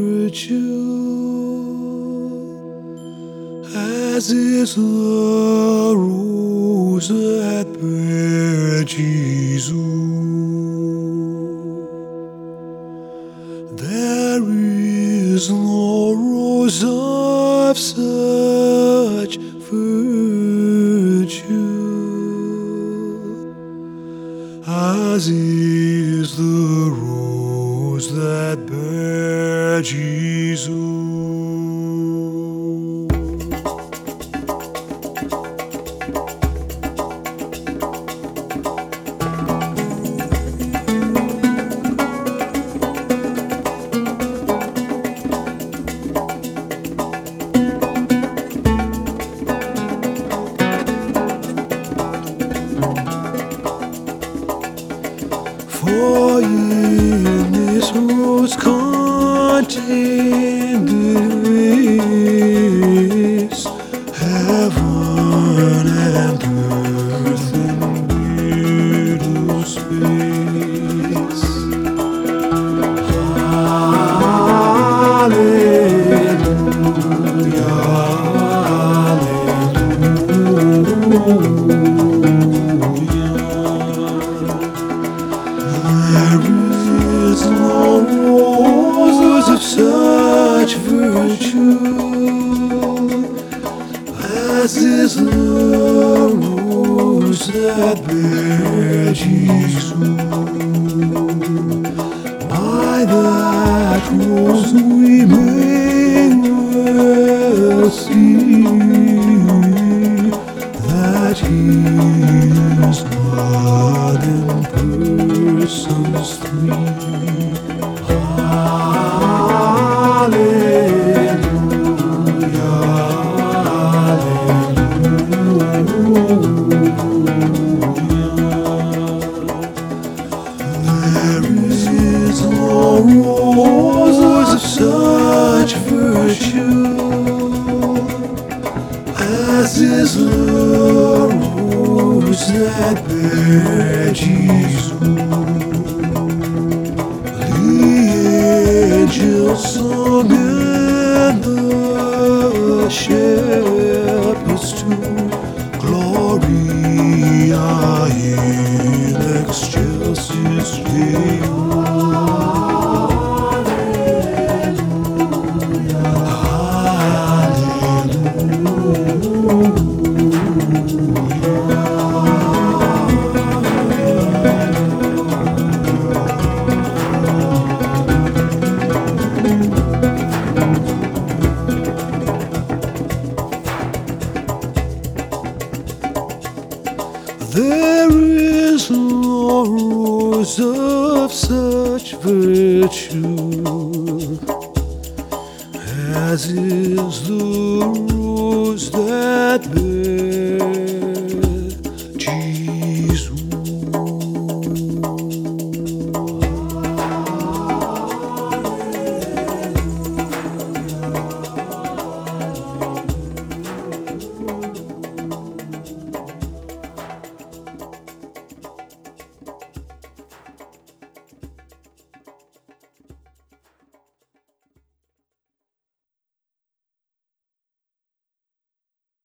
virtue, as is the rose that bare Jesus. There is no rose of such virtue as is the rose that bare Jesus. For in this rose contained is heaven and earth in middle space. Hallelujah, there is no rose of such virtue as is the rose that bare Jesus. By that rose we may well see that He is God in persons three. Hallelujah, there is no rose of such virtue as is the rose that bare Jesus. The angels sung and the shepherds too, Gloria in excelsis Deo. There is no rose of such virtue as is the rose that bare